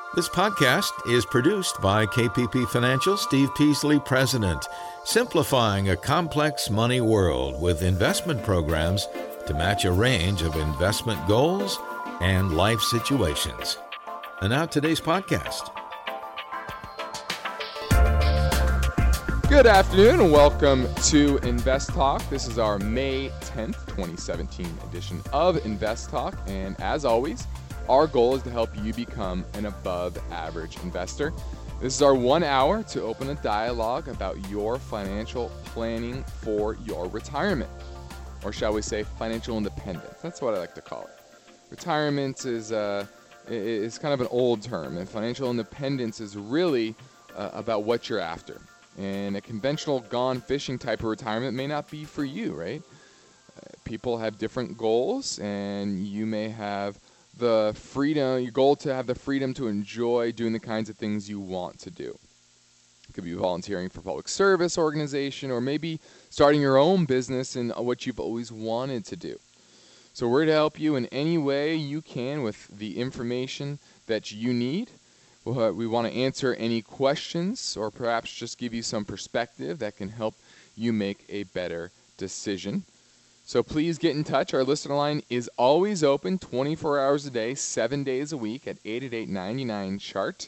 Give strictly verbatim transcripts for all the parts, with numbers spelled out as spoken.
This podcast is produced by K P P Financial Steve Peasley, President, simplifying a complex money world with investment programs to match a range of investment goals and life situations. And now today's podcast. Good afternoon and welcome to Invest Talk. This is our May tenth, twenty seventeen edition of Invest Talk. And as always, our goal is to help you become an above-average investor. This is our one hour to open a dialogue about your financial planning for your retirement, or shall we say financial independence. That's what I like to call it. Retirement is uh, is kind of an old term, and financial independence is really uh, about what you're after. And a conventional gone fishing type of retirement may not be for you, right? Uh, people have different goals, and you may have the freedom, your goal to have the freedom to enjoy doing the kinds of things you want to do. It could be volunteering for public service organization, or maybe starting your own business in what you've always wanted to do. So we're to help you in any way you can with the information that you need. Uh, we want to answer any questions, or perhaps just give you some perspective that can help you make a better decision. So please get in touch. Our listener line is always open twenty-four hours a day, seven days a week at eight eight eight, nine nine, chart.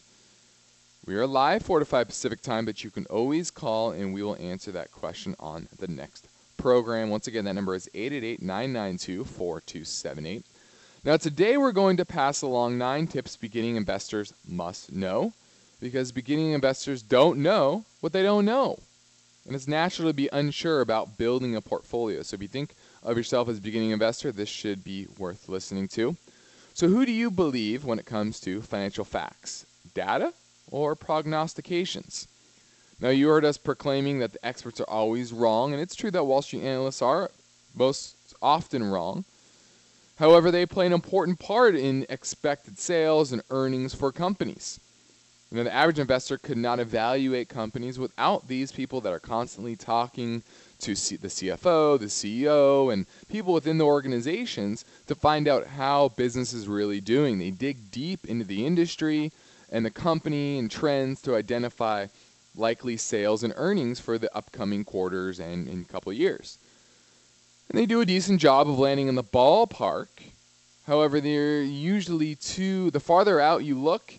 We are live four to five Pacific time, but you can always call and we will answer that question on the next program. Once again, that number is eight eight eight, nine nine two, four two seven eight. Now today we're going to pass along nine tips beginning investors must know, because beginning investors don't know what they don't know. And it's natural to be unsure about building a portfolio. So if you think of yourself as a beginning investor, this should be worth listening to. So who do you believe when it comes to financial facts? Data or prognostications? Now you heard us proclaiming that the experts are always wrong, and it's true that Wall Street analysts are most often wrong. However, they play an important part in expected sales and earnings for companies. You know, the average investor could not evaluate companies without these people that are constantly talking to C- the C F O, the C E O, and people within the organizations to find out how business is really doing. They dig deep into the industry and the company and trends to identify likely sales and earnings for the upcoming quarters and in a couple of years. And they do a decent job of landing in the ballpark. However, they're usually too, the farther out you look,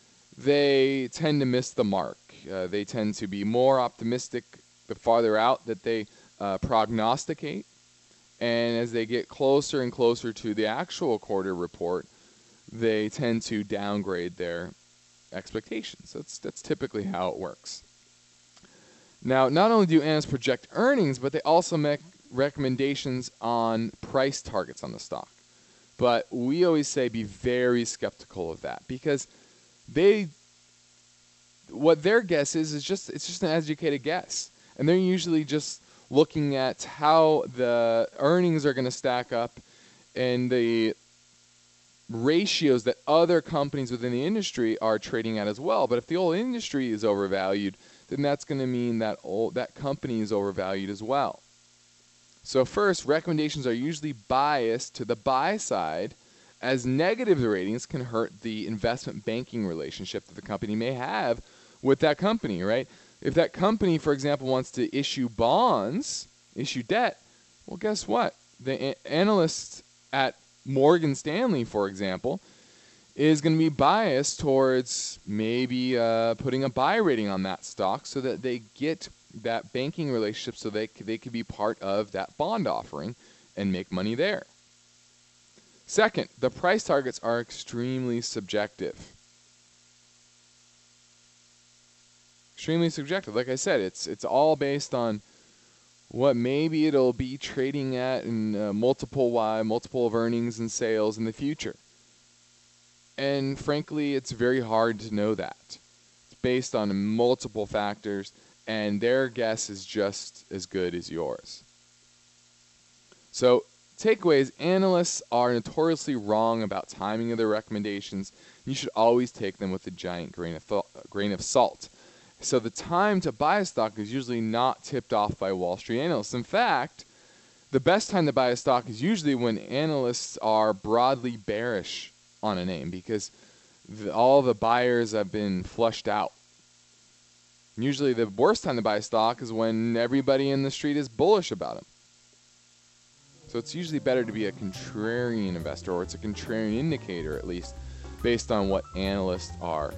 they tend to miss the mark. Uh, they tend to be more optimistic the farther out that they uh, prognosticate. And as they get closer and closer to the actual quarter report, they tend to downgrade their expectations. That's, that's typically how it works. Now, not only do analysts project earnings, but they also make recommendations on price targets on the stock. But we always say be very skeptical of that, because they, what their guess is, is just, it's just an educated guess. And they're usually just looking at how the earnings are going to stack up and the ratios that other companies within the industry are trading at as well. But if the whole industry is overvalued, then that's going to mean that old, that company is overvalued as well. So first, recommendations are usually biased to the buy side, as negative ratings can hurt the investment banking relationship that the company may have with that company, right? If that company, for example, wants to issue bonds, issue debt, well, guess what? The a- analyst at Morgan Stanley, for example, is going to be biased towards maybe uh, putting a buy rating on that stock so that they get that banking relationship, so they they could be part of that bond offering and make money there. Second, the price targets are extremely subjective. Extremely subjective. Like I said, it's it's all based on what maybe it'll be trading at in uh, multiple Y, multiple of earnings and sales in the future. And frankly, it's very hard to know that. It's based on multiple factors, and their guess is just as good as yours. So, takeaways: analysts are notoriously wrong about timing of their recommendations. You should always take them with a giant grain of th- grain of salt. So the time to buy a stock is usually not tipped off by Wall Street analysts. In fact, the best time to buy a stock is usually when analysts are broadly bearish on a name, because the, all the buyers have been flushed out. Usually the worst time to buy a stock is when everybody in the street is bullish about them. So it's usually better to be a contrarian investor, or it's a contrarian indicator at least, based on what analysts are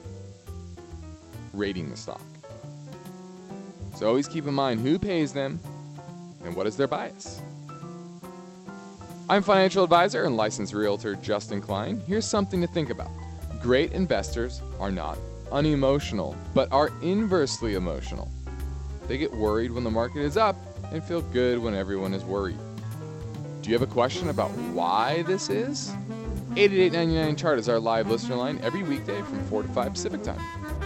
rating the stock. So always keep in mind who pays them and what is their bias. I'm financial advisor and licensed realtor Justin Klein. Here's something to think about. Great investors are not unemotional, but are inversely emotional. They get worried when the market is up and feel good when everyone is worried. Do you have a question about why this is? eight eight eight, nine nine, chart is our live listener line every weekday from four to five Pacific time.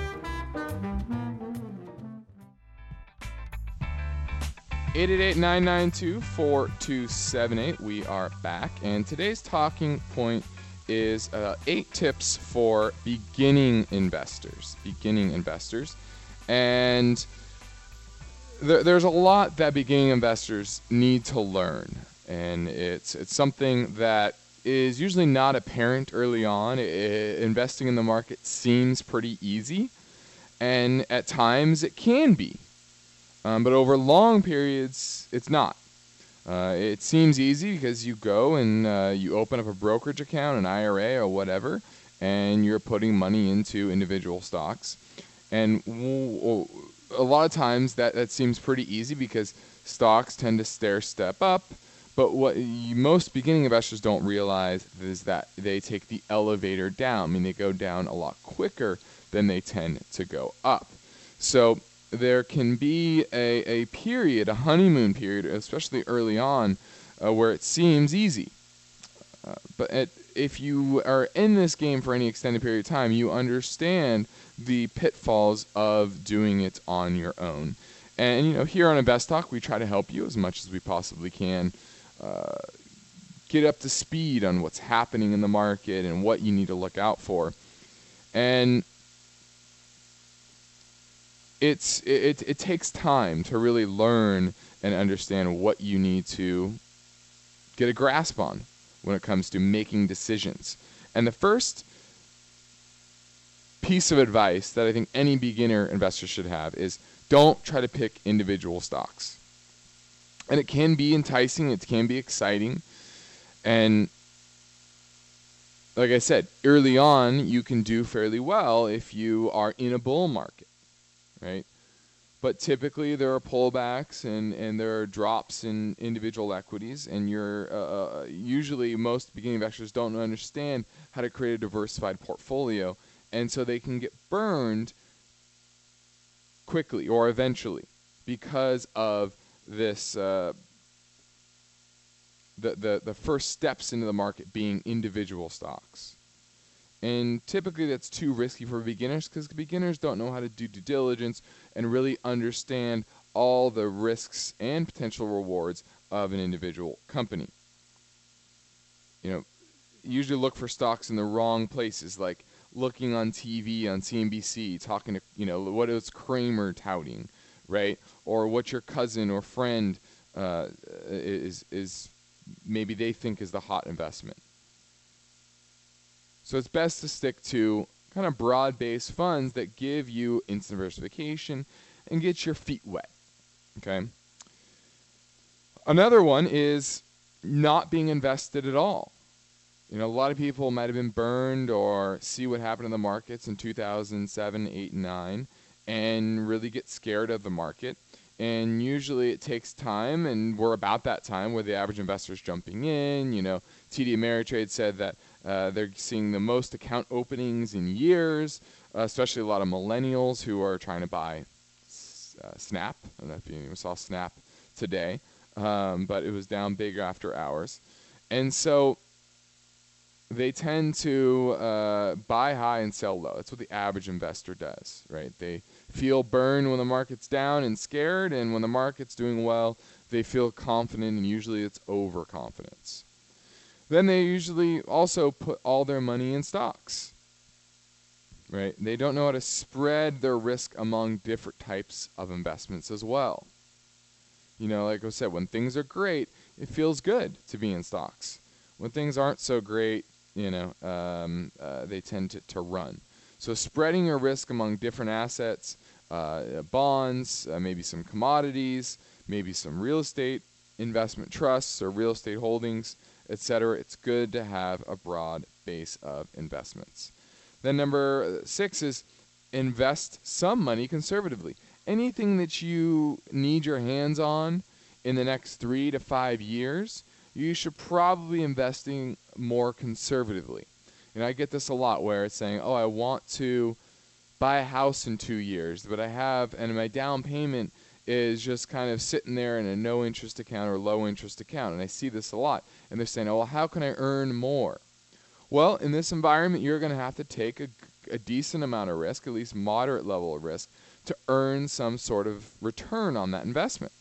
eight eight eight, nine nine two, four two seven eight. We are back, and today's talking point is uh, eight tips for beginning investors. Beginning investors. And there, there's a lot that beginning investors need to learn. And it's it's something that is usually not apparent early on. It, it, investing in the market seems pretty easy, and at times it can be. Um, but over long periods, it's not. Uh, it seems easy because you go and uh, you open up a brokerage account, an I R A or whatever, and you're putting money into individual stocks. And w- a lot of times that, that seems pretty easy because stocks tend to stair step up. But what you, most beginning investors don't realize is that they take the elevator down. I mean, they go down a lot quicker than they tend to go up. So there can be a, a period, a honeymoon period, especially early on, uh, where it seems easy. Uh, but at, if you are in this game for any extended period of time, you understand the pitfalls of doing it on your own. And, you know, here on Invest Talk, we try to help you as much as we possibly can uh, get up to speed on what's happening in the market and what you need to look out for. And It's it, it takes time to really learn and understand what you need to get a grasp on when it comes to making decisions. And the first piece of advice that I think any beginner investor should have is don't try to pick individual stocks. And it can be enticing, it can be exciting. And like I said, early on, you can do fairly well if you are in a bull market. Right? But typically there are pullbacks and, and there are drops in individual equities, and you're uh, usually most beginning investors don't understand how to create a diversified portfolio, and so they can get burned quickly or eventually because of this uh, the, the the first steps into the market being individual stocks. And typically that's too risky for beginners because beginners don't know how to do due diligence and really understand all the risks and potential rewards of an individual company. You know, usually look for stocks in the wrong places, like looking on T V on C N B C, talking to, you know, what is Kramer touting, right? Or what your cousin or friend uh, is, is maybe they think is the hot investment. So it's best to stick to kind of broad-based funds that give you instant diversification and get your feet wet, okay? Another one is not being invested at all. You know, a lot of people might have been burned or see what happened in the markets in two thousand seven, eight, and nine and really get scared of the market. And usually it takes time, and we're about that time where the average investor is jumping in. You know, T D Ameritrade said that uh, they're seeing the most account openings in years, uh, especially a lot of millennials who are trying to buy uh, Snap. I don't know if you even saw Snap today, um, but it was down big after hours. And so they tend to uh, buy high and sell low. That's what the average investor does, right? They feel burned when the market's down and scared, and when the market's doing well, they feel confident, and usually it's overconfidence. Then they usually also put all their money in stocks, right? They don't know how to spread their risk among different types of investments as well. You know, like I said, when things are great, it feels good to be in stocks. When things aren't so great, you know, um, uh, they tend to, to run. So spreading your risk among different assets, uh, bonds, uh, maybe some commodities, maybe some real estate investment trusts or real estate holdings, et cetera. It's good to have a broad base of investments. Then number six is invest some money conservatively. Anything that you need your hands on in the next three to five years, you should probably be investing more conservatively. And I get this a lot where it's saying, oh, I want to buy a house in two years, but I have, and my down payment is just kind of sitting there in a no interest account or low interest account. And I see this a lot. And they're saying, oh, well, how can I earn more? Well, in this environment, you're going to have to take a, a decent amount of risk, at least moderate level of risk, to earn some sort of return on that investment.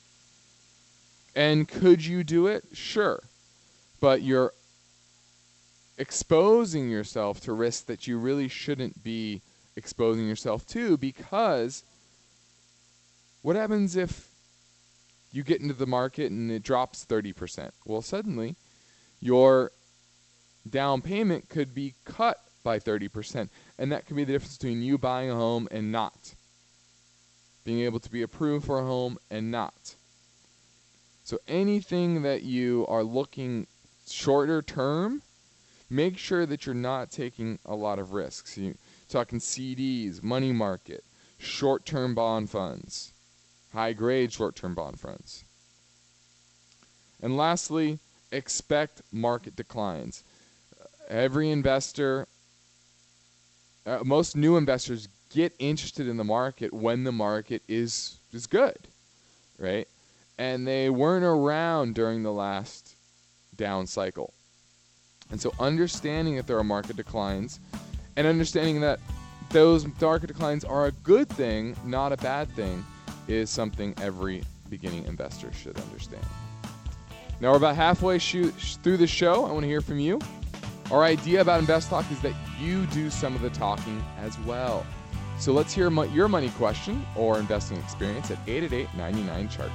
And could you do it? Sure. But you're exposing yourself to risks that you really shouldn't be exposing yourself to, because what happens if you get into the market and it drops thirty percent? Well, suddenly your down payment could be cut by thirty percent, and that could be the difference between you buying a home and not. Being able to be approved for a home and not. So anything that you are looking shorter term, make sure that you're not taking a lot of risks. You're talking C Ds, money market, short-term bond funds, high-grade short-term bond funds. And lastly, expect market declines. Every investor, uh, most new investors get interested in the market when the market is is good, right? And they weren't around during the last down cycle. And so understanding that there are market declines and understanding that those market declines are a good thing, not a bad thing, is something every beginning investor should understand. Now we're about halfway shoot, through the show. I want to hear from you. Our idea about Invest Talk is that you do some of the talking as well. So let's hear mo- your money question or investing experience at eight eight eight, nine nine, chart.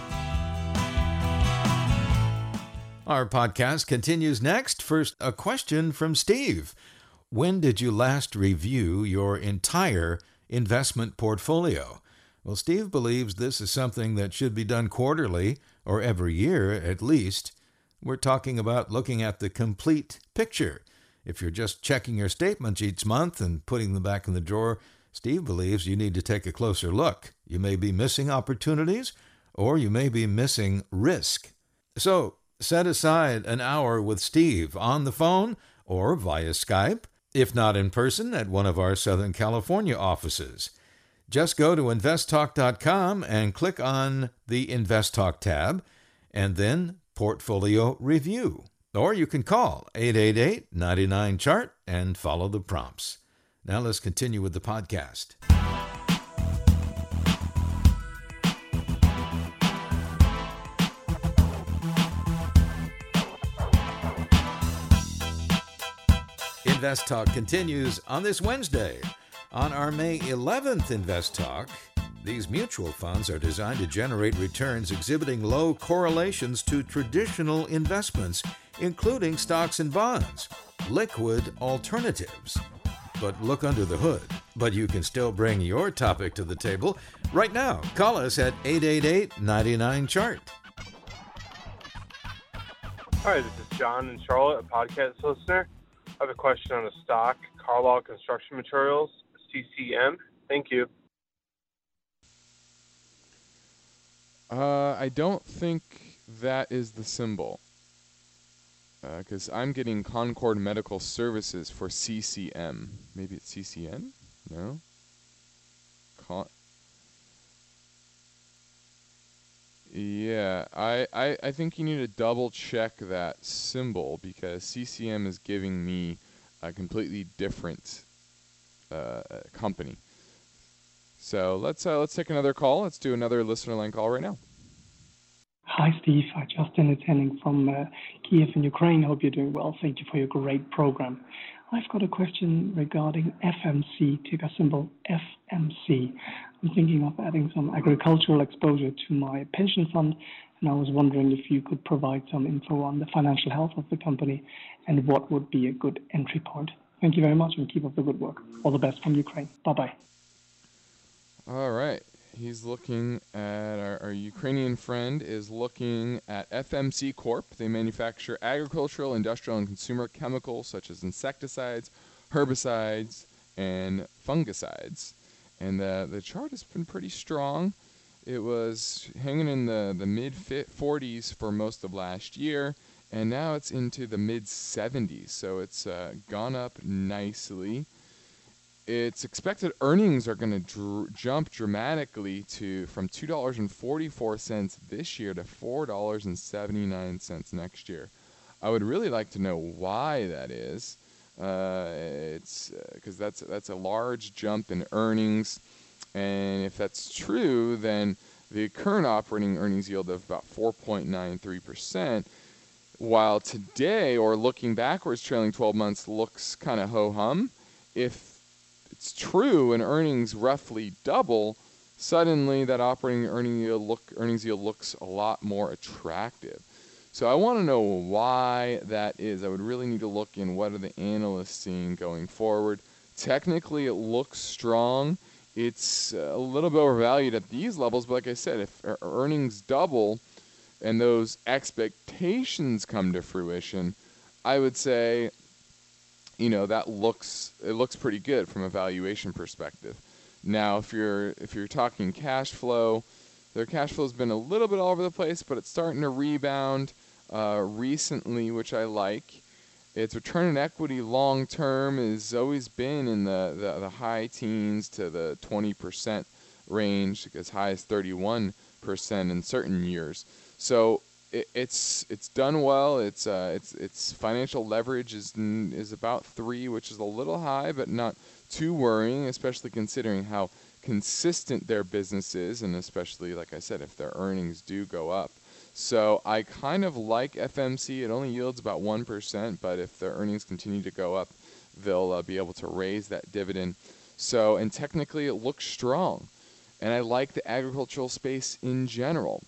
Our podcast continues next. First, a question from Steve. When did you last review your entire investment portfolio? Well, Steve believes this is something that should be done quarterly or every year at least. We're talking about looking at the complete picture. If you're just checking your statements each month and putting them back in the drawer, Steve believes you need to take a closer look. You may be missing opportunities, or you may be missing risk. So, set aside an hour with Steve on the phone or via Skype, if not in person at one of our Southern California offices. Just go to invest talk dot com and click on the Invest Talk tab, and then Portfolio Review. Or you can call eight eight eight, nine nine, chart and follow the prompts. Now let's continue with the podcast. Invest Talk continues on this Wednesday. On our May eleventh Invest Talk, these mutual funds are designed to generate returns exhibiting low correlations to traditional investments, including stocks and bonds, liquid alternatives. But look under the hood. But you can still bring your topic to the table right now. Call us at eight eight eight, nine nine, chart. Hi, this is John in Charlotte, a podcast listener. I have a question on a stock, Carlisle Construction Materials, C C M. Thank you. Uh, I don't think that is the symbol. Because uh, I'm getting Concord Medical Services for C C M. Maybe it's C C N? No? Con- yeah, I, I, I think you need to double check that symbol, because C C M is giving me a completely different uh, company. So let's uh, let's take another call. Let's do another listener line call right now. Hi, Steve. I just been attending from uh, Kiev in Ukraine. Hope you're doing well. Thank you for your great program. I've got a question regarding F M C, ticker symbol F M C. I'm thinking of adding some agricultural exposure to my pension fund, And I was wondering if you could provide some info on the financial health of the company and what would be a good entry point. Thank you very much and keep up the good work. All the best from Ukraine. Bye-bye. All right. He's looking at, our, our Ukrainian friend is looking at F M C Corp. They manufacture agricultural, industrial, and consumer chemicals such as insecticides, herbicides, and fungicides. And the, the chart has been pretty strong. It was hanging in the, the mid forties for most of last year, and now it's into the mid seventies. So it's uh, gone up nicely. Its expected earnings are going to dr- jump dramatically to from two dollars and forty-four cents this year to four dollars and seventy-nine cents next year. I would really like to know why that is. Uh, it's because uh, that's that's a large jump in earnings, and if that's true, then the current operating earnings yield of about four point nine three percent, while today, or looking backwards, trailing twelve months looks kind of ho-hum. If it's true and earnings roughly double, suddenly that operating earning yield look, earnings yield looks a lot more attractive. So I want to know why that is. I would really need to look in what are the analysts seeing going forward. Technically, it looks strong. It's a little bit overvalued at these levels, but like I said, if earnings double and those expectations come to fruition, I would say, you know, that looks it looks pretty good from a valuation perspective. Now, if you're if you're talking cash flow, their cash flow has been a little bit all over the place, but it's starting to rebound uh, recently, which I like. Its return on equity long term has always been in the, the, the high teens to the twenty percent range, as high as thirty-one percent in certain years. So it, it's it's done well. It's uh, it's its financial leverage is is about three, which is a little high, but not too worrying, especially considering how consistent their business is, and especially, like I said, if their earnings do go up. So I kind of like F M C. It only yields about one percent, but if their earnings continue to go up, they'll uh, be able to raise that dividend. So, and technically it looks strong. And I like the agricultural space in general.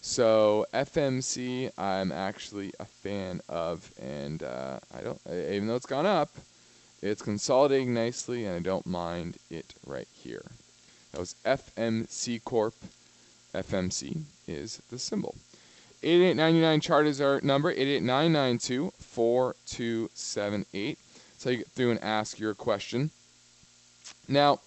So F M C, I'm actually a fan of, and uh, I don't, even though it's gone up, it's consolidating nicely, and I don't mind it right here. That was F M C Corp. F M C is the symbol. eight eight nine nine chart is our number, eight eight nine nine two four two seven eight. So you get through and ask your question. Now,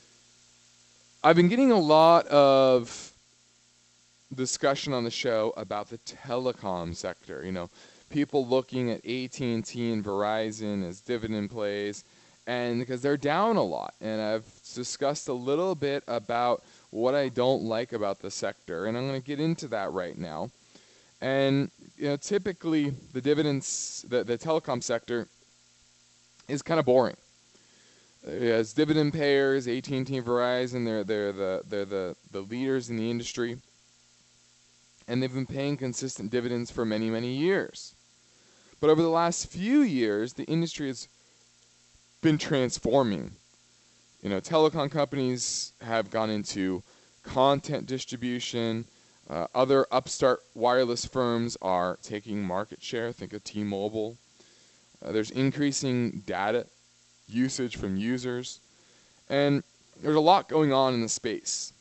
I've been getting a lot of discussion on the show about the telecom sector. You know, people looking at A T and T and Verizon as dividend plays, and because they're down a lot. And I've discussed a little bit about what I don't like about the sector, and I'm going to get into that right now. And you know, typically the dividends, the, the telecom sector is kind of boring. As dividend payers, A T and T and Verizon, they're they're the they're the, the leaders in the industry, and they've been paying consistent dividends for many many years. But over the last few years, the industry has been transforming. You know, telecom companies have gone into content distribution. Uh, other upstart wireless firms are taking market share. Think of T-Mobile. Uh, there's increasing data usage from users. And there's a lot going on in the space.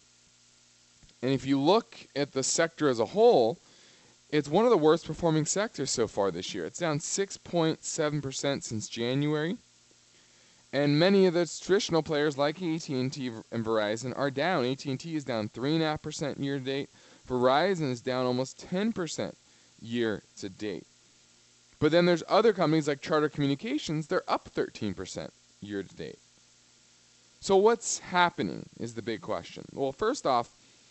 And if you look at the sector as a whole, it's one of the worst performing sectors so far this year. It's down six point seven percent since January. And many of the traditional players like A T and T and Verizon are down. A T and T is down three point five percent year to date. Verizon is down almost ten percent year to date. But then there's other companies like Charter Communications, they're up thirteen percent year to date. So what's happening is the big question. Well, first off,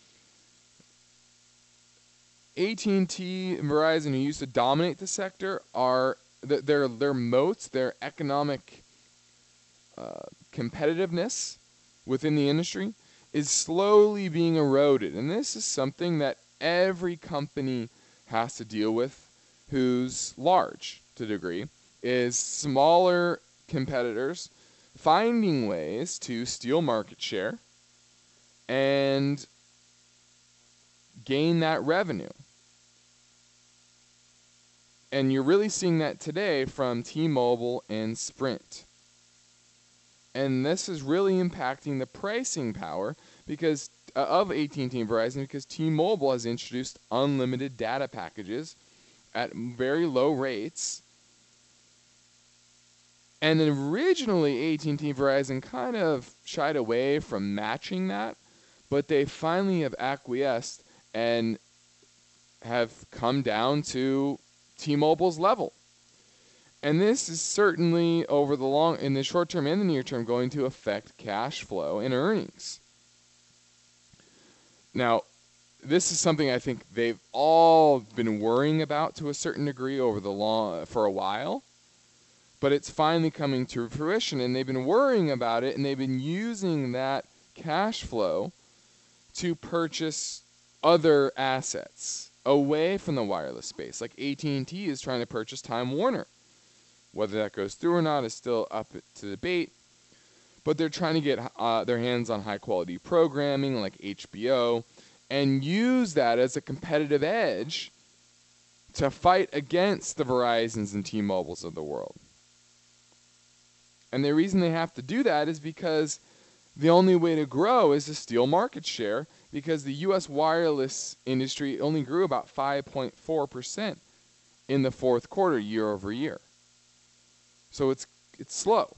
A T and T and Verizon, who used to dominate the sector, are their their moats, their economic uh, competitiveness within the industry is slowly being eroded. And this is something that every company has to deal with who's large to a degree, is smaller competitors finding ways to steal market share and gain that revenue. And you're really seeing that today from T-Mobile and Sprint. And this is really impacting the pricing power because uh, of A T and T and Verizon because T-Mobile has introduced unlimited data packages at very low rates. And then originally A T and T and Verizon kind of shied away from matching that, but they finally have acquiesced and have come down to T-Mobile's level. And this is certainly over the long, in the short term and the near term, going to affect cash flow and earnings. Now, this is something I think they've all been worrying about to a certain degree over the long, for a while, but it's finally coming to fruition, and they've been worrying about it, and they've been using that cash flow to purchase other assets away from the wireless space. Like A T and T is trying to purchase Time Warner. Whether that goes through or not is still up to debate. But they're trying to get uh, their hands on high-quality programming like H B O and use that as a competitive edge to fight against the Verizons and T-Mobiles of the world. And the reason they have to do that is because the only way to grow is to steal market share, because the U S wireless industry only grew about five point four percent in the fourth quarter year over year. So it's it's slow.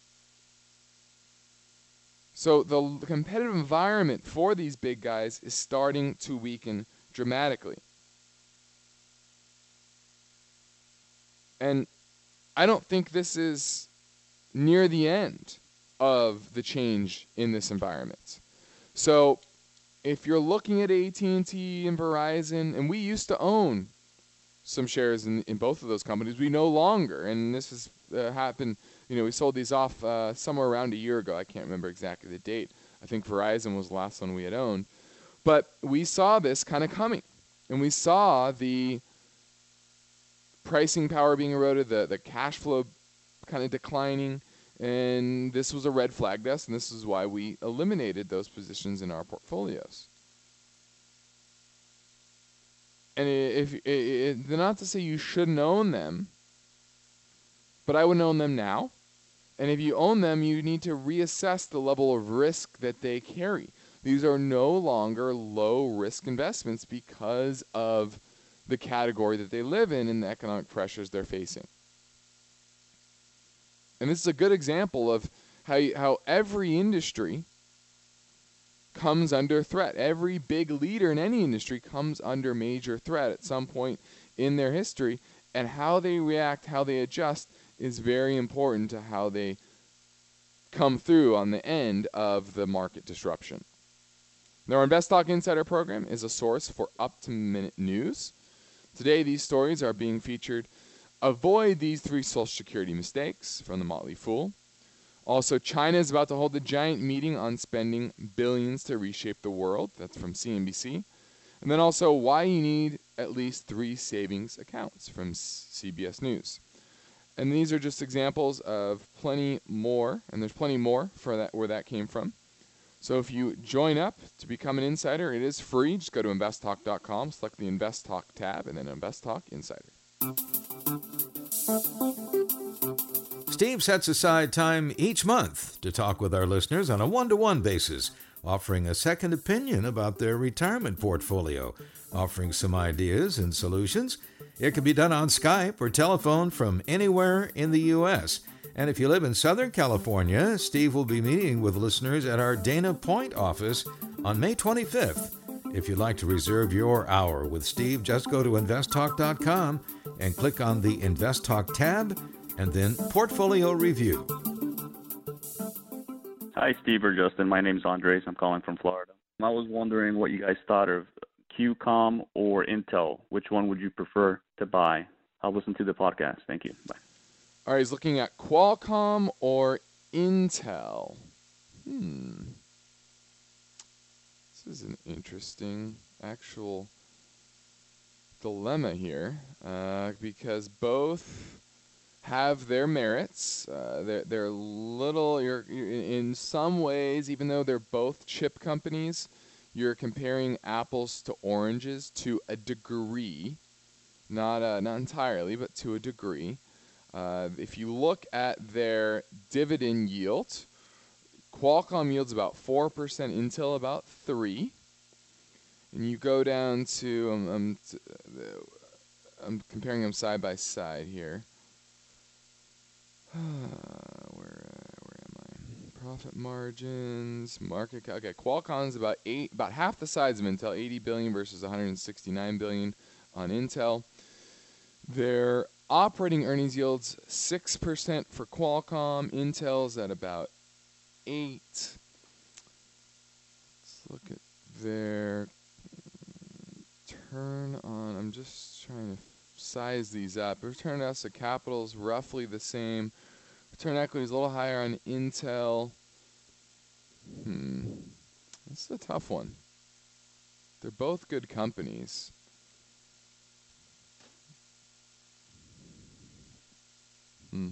So the competitive environment for these big guys is starting to weaken dramatically. And I don't think this is near the end of the change in this environment. So if you're looking at A T and T and Verizon, and we used to own some shares in, in both of those companies, we no longer, and this has uh, happened, you know, we sold these off uh, somewhere around a year ago. I can't remember exactly the date. I think Verizon was the last one we had owned. But we saw this kind of coming, and we saw the pricing power being eroded, the, the cash flow kind of declining, and this was a red flag to us, and this is why we eliminated those positions in our portfolios. And if it, it, not to say you shouldn't own them, but I wouldn't own them now. And if you own them, you need to reassess the level of risk that they carry. These are no longer low-risk investments because of the category that they live in and the economic pressures they're facing. And this is a good example of how you, how every industry comes under threat. Every big leader in any industry comes under major threat at some point in their history, and how they react, how they adjust is very important to how they come through on the end of the market disruption. Now, our InvestTalk Insider program is a source for up-to-minute news. Today, these stories are being featured. Avoid these three Social Security mistakes from the Motley Fool. Also, China is about to hold a giant meeting on spending billions to reshape the world. That's from C N B C. And then also, why you need at least three savings accounts from C B S News. And these are just examples of plenty more, and there's plenty more for that where that came from. So if you join up to become an insider, it is free. Just go to invest talk dot com, select the InvestTalk tab, and then InvestTalk Insider. Steve sets aside time each month to talk with our listeners on a one-to-one basis, offering a second opinion about their retirement portfolio, offering some ideas and solutions. It can be done on Skype or telephone from anywhere in the U S And if you live in Southern California, Steve will be meeting with listeners at our Dana Point office on May twenty-fifth. If you'd like to reserve your hour with Steve, just go to invest talk dot com and click on the InvestTalk tab and then Portfolio Review. Hi, Steve or Justin. My name's Andres. I'm calling from Florida. I was wondering what you guys thought of Q COM or Intel. Which one would you prefer to buy? I'll listen to the podcast. Thank you. Bye. All right, he's looking at Qualcomm or Intel. Hmm. This is an interesting actual dilemma here, uh, because both have their merits. Uh, they're, they're little, you're, you're, in some ways, even though they're both chip companies, you're comparing apples to oranges to a degree, not uh, not entirely, but to a degree. Uh, if you look at their dividend yield, Qualcomm yields about four percent, Intel about three. And you go down to, um, um, t- uh, I'm comparing them side by side here. where, uh, where am I? Profit margins, market cap. Okay, Qualcomm's about eight, about half the size of Intel, eighty billion versus one hundred sixty-nine billion on Intel. Their operating earnings yields six percent for Qualcomm. Intel's at about eight. Let's look at their turn on. I'm just trying to size these up. Return on asset capital is roughly the same. Return on equity is a little higher on Intel. Hmm. This is a tough one. They're both good companies. Hmm.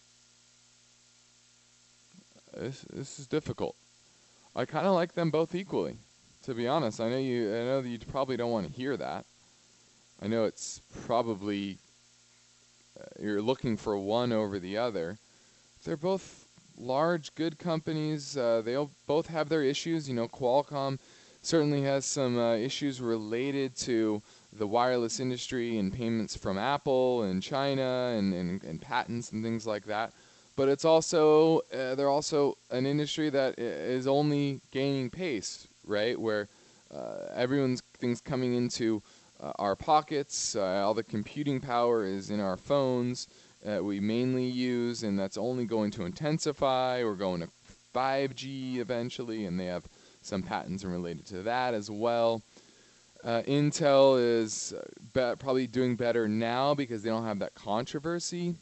This this is difficult. I kind of like them both equally, to be honest. I know you. I know that you probably don't want to hear that. I know it's probably uh, you're looking for one over the other. They're both large, good companies. Uh, they both have their issues. You know, Qualcomm certainly has some uh, issues related to the wireless industry and payments from Apple and China and, and, and patents and things like that. But it's also uh, they're also an industry that is only gaining pace, right? Where uh, everyone's things coming into uh, our pockets. Uh, all the computing power is in our phones. Uh, we mainly use, and that's only going to intensify. We're going to five G eventually, and they have some patents related to that as well. Uh, Intel is be- probably doing better now because they don't have that controversy.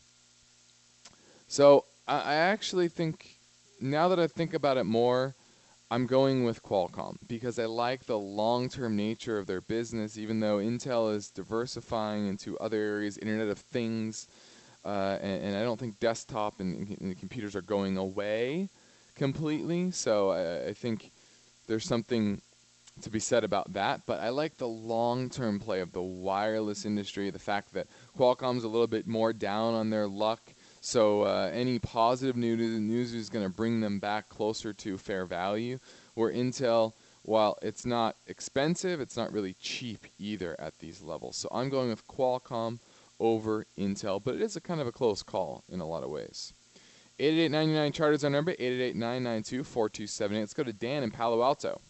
So I, I actually think, now that I think about it more, I'm going with Qualcomm because I like the long-term nature of their business, even though Intel is diversifying into other areas, Internet of Things, uh, and, and I don't think desktop and, and computers are going away completely. So I, I think there's something to be said about that, but I like the long-term play of the wireless industry, the fact that Qualcomm's a little bit more down on their luck, so uh, any positive news, news is going to bring them back closer to fair value, where Intel, while it's not expensive, it's not really cheap either at these levels. So I'm going with Qualcomm over Intel, but it is a kind of a close call in a lot of ways. eight eight eight, nine nine, chart is our number, eight eight eight, nine nine two, four two seven eight. Let's go to Dan in Palo Alto.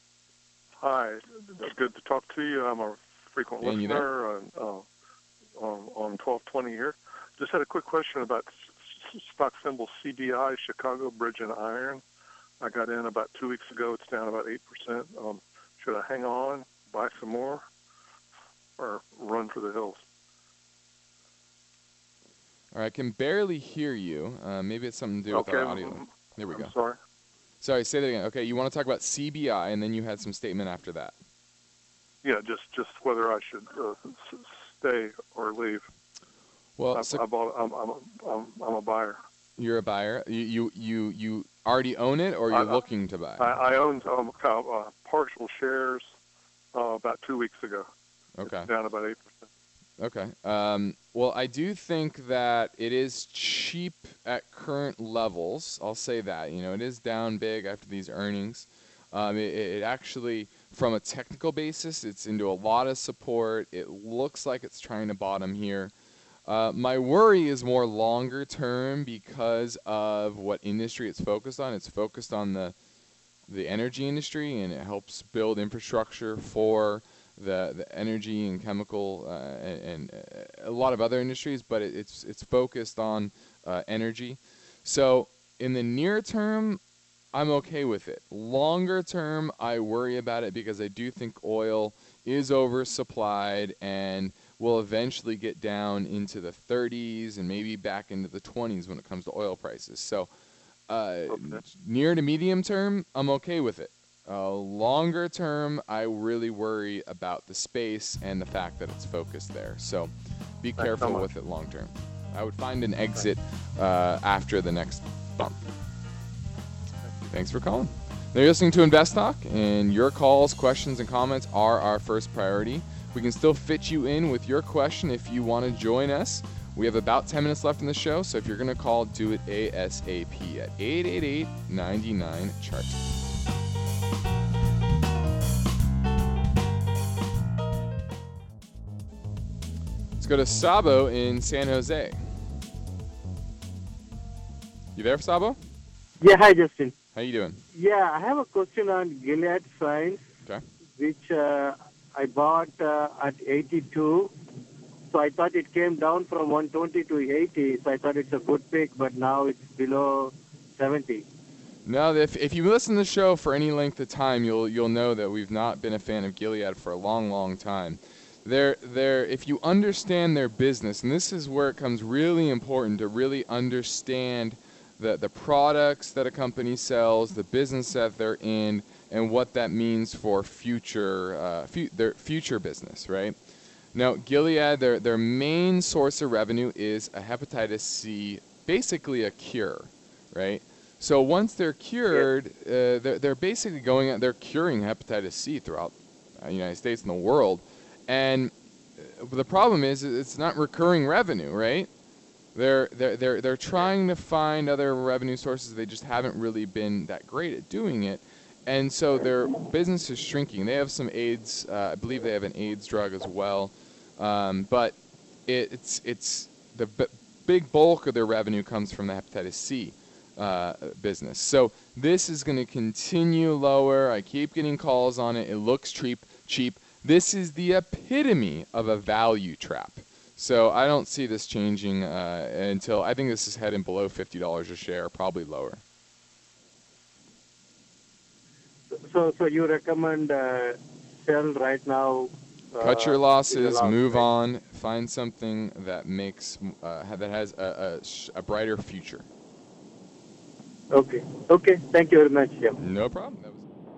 Hi, it's good to talk to you. I'm a frequent Dan, listener on, uh, on, on twelve twenty here. Just had a quick question about s- stock symbol C B I, Chicago Bridge and Iron. I got in about two weeks ago. It's down about eight percent. Um, should I hang on, buy some more, or run for the hills? All right, I can barely hear you. Uh, maybe it's something to do with okay. our audio. There we I'm go. sorry. Sorry, say that again. Okay, you want to talk about C B I, and then you had some statement after that. Yeah, just, just whether I should uh, s- stay or leave. Well, I, so I bought, I'm, I'm, I'm, I'm a buyer. you're a buyer. You you you, you already own it, or you're I, looking to buy? I, I owned um, kind of, uh, partial shares uh, about two weeks ago. Okay. It's down about eight percent. Okay. Um, well, I do think that it is cheap at current levels. I'll say that. You know, it is down big after these earnings. Um, it, it actually, from a technical basis, it's into a lot of support. It looks like it's trying to bottom here. Uh, my worry is more longer term because of what industry it's focused on. It's focused on the the energy industry, and it helps build infrastructure for the the energy and chemical uh, and, and a lot of other industries, but it, it's it's focused on uh, energy. So in the near term, I'm okay with it. Longer term, I worry about it because I do think oil is oversupplied and will eventually get down into the thirties and maybe back into the twenties when it comes to oil prices. So uh, Okay. near to medium term, I'm okay with it. Uh, longer term, I really worry about the space and the fact that it's focused there. So be Thanks so careful much. with it long term. I would find an exit uh, after the next bump. Thanks for calling. Now you're listening to Invest Talk, and your calls, questions, and comments are our first priority. We can still fit you in with your question if you want to join us. We have about ten minutes left in the show, so if you're going to call, do it ASAP at eight eight eight, nine nine, C H A R T. Let's go to Sabo in San Jose. You there, Sabo? Yeah, hi, Justin. How you doing? Yeah, I have a question on Gilead Science, Okay. which uh, I bought uh, at eighty-two. So I thought it came down from one twenty to eighty. So I thought it's a good pick, but now it's below seventy. No, if if you listen to the show for any length of time, you'll you'll know that we've not been a fan of Gilead for a long, long time. They're, they're, if you understand their business, and this is where it comes really important to really understand the, the products that a company sells, the business that they're in, and what that means for future uh, fu- their future business, right? Now, Gilead, their, their main source of revenue is a hepatitis C, basically a cure, right? So once they're cured, uh, they're, they're basically going out, they're curing hepatitis C throughout the United States and the world. And the problem is it's not recurring revenue, right? They're they're they're they're trying to find other revenue sources. They just haven't really been that great at doing it, and so their business is shrinking. They have some AIDS, uh, I believe they have an AIDS drug as well, um, but it, it's it's the b- big bulk of their revenue comes from the hepatitis C uh, business. So this is going to continue lower. I keep getting calls on it. It looks cheap, cheap. This is the epitome of a value trap. So I don't see this changing uh, until, I think this is heading below fifty dollars a share, probably lower. So, so you recommend uh, sell right now? Uh, Cut your losses, loss, move right? on, find something that makes uh, that has a, a, sh- a brighter future. Okay. Okay. Thank you very much. Yeah. No problem. That was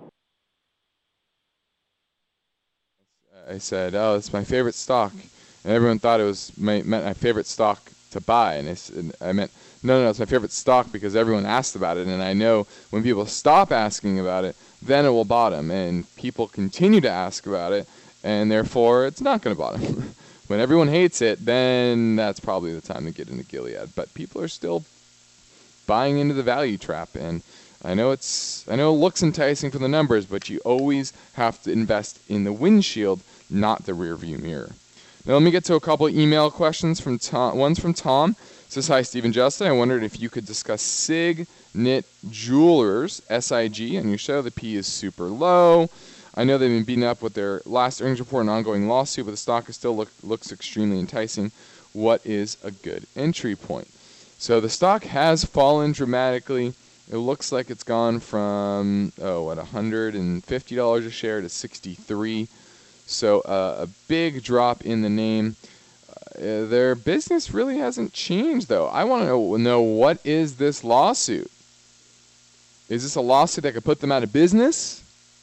I said, oh, it's my favorite stock. And everyone thought it was my, meant my favorite stock to buy. And I, s- and I meant, no, no, no, it's my favorite stock because everyone asked about it. And I know when people stop asking about it, then it will bottom. And people continue to ask about it, and therefore it's not going to bottom. When everyone hates it, then that's probably the time to get into Gilead. But people are still buying into the value trap. And I know it's I know it looks enticing for the numbers, but you always have to invest in the windshield, not the rear view mirror. Now let me get to a couple of email questions from Tom. One's from Tom. It says, hi, Steve and Justin. I wondered if you could discuss Signet Jewelers, S I G, on your show. The P is super low. I know they've been beaten up with their last earnings report and ongoing lawsuit, but the stock is still look, looks extremely enticing. What is a good entry point? So the stock has fallen dramatically. It looks like it's gone from, oh, what, one hundred fifty dollars a share to sixty-three dollars. So uh, a big drop in the name. Uh, their business really hasn't changed, though. I want to know, know, what is this lawsuit? Is this a lawsuit that could put them out of business?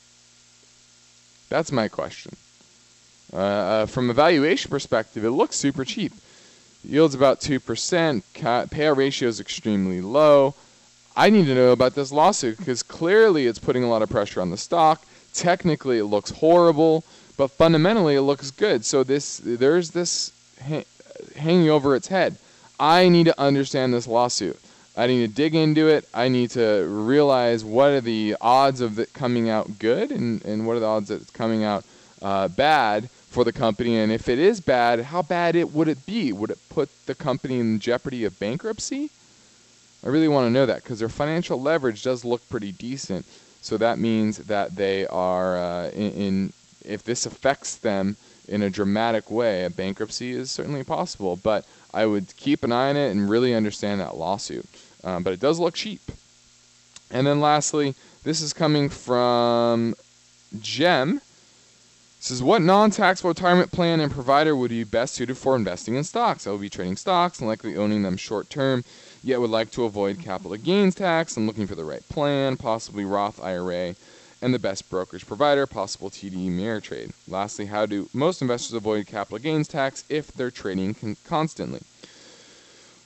That's my question. Uh, uh, from a valuation perspective, it looks super cheap. Yield's about two percent. Ca- payout ratio is extremely low. I need to know about this lawsuit because clearly it's putting a lot of pressure on the stock. Technically, it looks horrible, but fundamentally, it looks good. So this, there's this ha- hanging over its head. I need to understand this lawsuit. I need to dig into it. I need to realize what are the odds of it coming out good and, and what are the odds that it's coming out uh, bad for the company. And if it is bad, how bad it would it be? Would it put the company in jeopardy of bankruptcy? I really want to know that because their financial leverage does look pretty decent. So that means that they are uh, in, in, if this affects them in a dramatic way, a bankruptcy is certainly possible. But I would keep an eye on it and really understand that lawsuit. Um, but it does look cheap. And then lastly, this is coming from Jem. It says, what non-taxable retirement plan and provider would be best suited for investing in stocks? I will be trading stocks and likely owning them short term, yet would like to avoid capital gains tax. I'm looking for the right plan, possibly Roth I R A, and the best brokerage provider, possible T D mirror trade. Lastly, how do most investors avoid capital gains tax if they're trading con- constantly?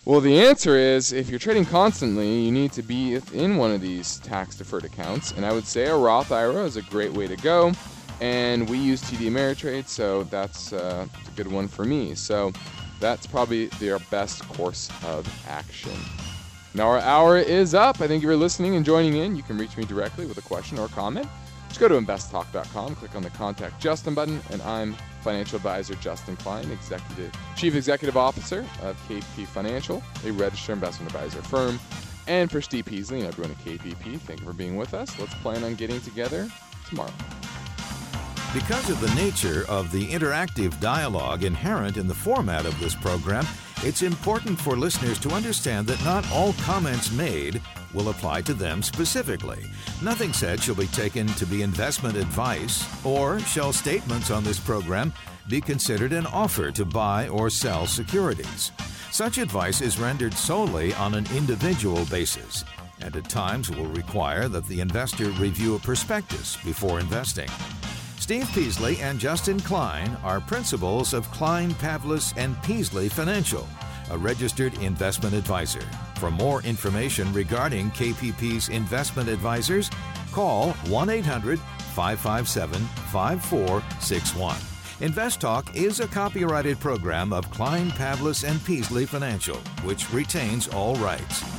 Well, the answer is if you're trading constantly, you need to be in one of these tax-deferred accounts. And I would say a Roth I R A is a great way to go. And we use T D Ameritrade, so that's uh, a good one for me. So that's probably their best course of action. Now our hour is up. I thank you for listening and joining in. You can reach me directly with a question or a comment. Just go to invest talk dot com, click on the Contact Justin button, and I'm financial advisor Justin Klein, executive Chief Executive Officer of K P P Financial, a registered investment advisor firm. And for Steve Peasley and everyone at K P P, thank you for being with us. Let's plan on getting together tomorrow. Because of the nature of the interactive dialogue inherent in the format of this program, it's important for listeners to understand that not all comments made will apply to them specifically. Nothing said shall be taken to be investment advice, or shall statements on this program be considered an offer to buy or sell securities. Such advice is rendered solely on an individual basis, and at times will require that the investor review a prospectus before investing. Steve Peasley and Justin Klein are principals of Klein, Pavlis and Peasley Financial, a registered investment advisor. For more information regarding K P P's investment advisors, call one eight hundred five five seven five four six one. Invest Talk is a copyrighted program of Klein, Pavlis and Peasley Financial, which retains all rights.